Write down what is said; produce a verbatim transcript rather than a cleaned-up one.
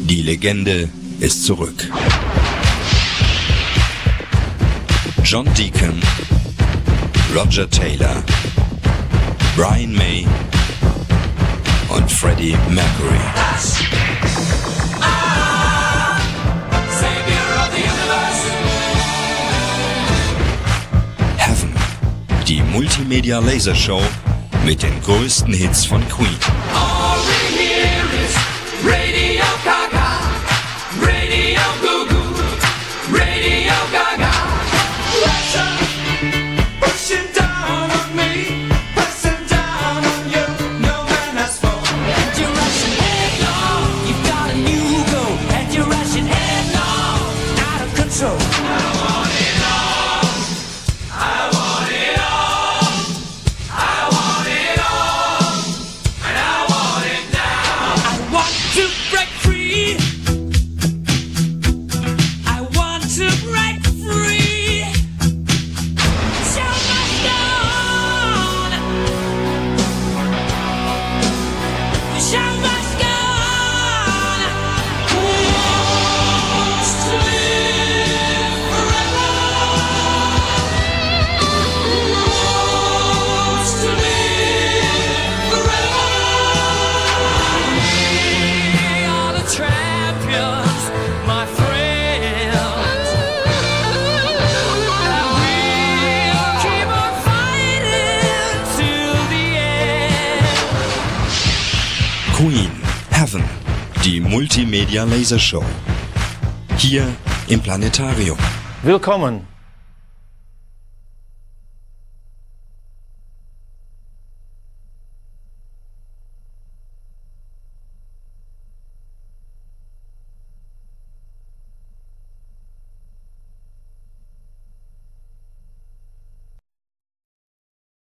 Die Legende ist zurück. John Deacon, Roger Taylor, Brian May und Freddie Mercury. Heaven, die Multimedia-Lasershow mit den größten Hits von Queen. Queen, Heaven, die Multimedia Lasershow. Hier im Planetarium. Willkommen